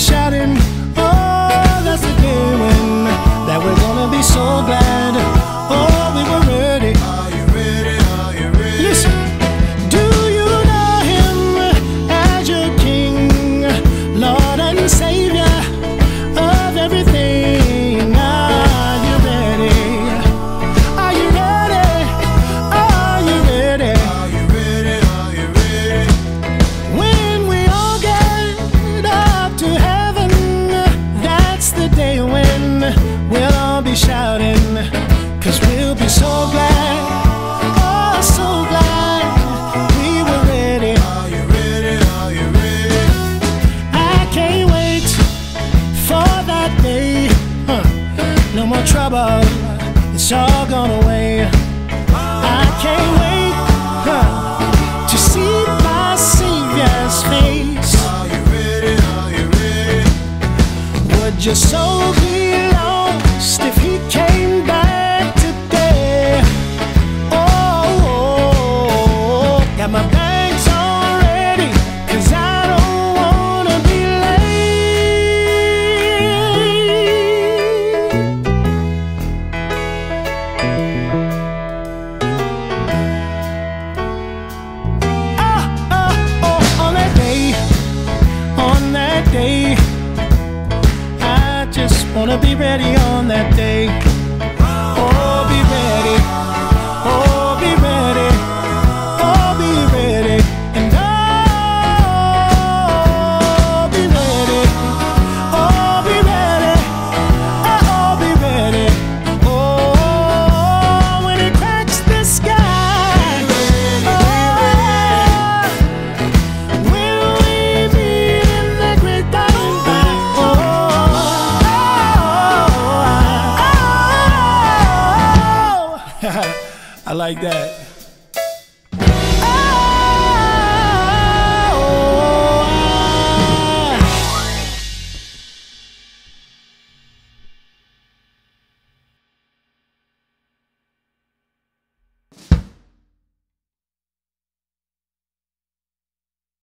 shouting, oh, that's the day when that we're gonna be so glad. Oh, we were ready. Are you ready? Are you ready? Listen, do you know him as your King, Lord and Savior of everything? Are you ready? Are you ready? Are you ready? Are you ready? Are you ready? When we all get up to heaven, that's the day when we'll all be shouting, 'cause we'll be so glad, oh so glad we were ready. Are you ready? Are you ready? I can't wait for that day. No more trouble, it's all gone away. I can't wait to see my Savior's face. Are you ready? Are you ready? Would your soul be lost if he came back today? Oh, got my bags all ready, 'cause I don't wanna be late. On that day, I just wanna be ready on that day. Oh, be ready. Oh, be ready. Oh, be ready. And oh, be ready. Oh, be ready. Oh, be ready. Oh, when it cracks the sky. Will we meet in the great dark? I like that.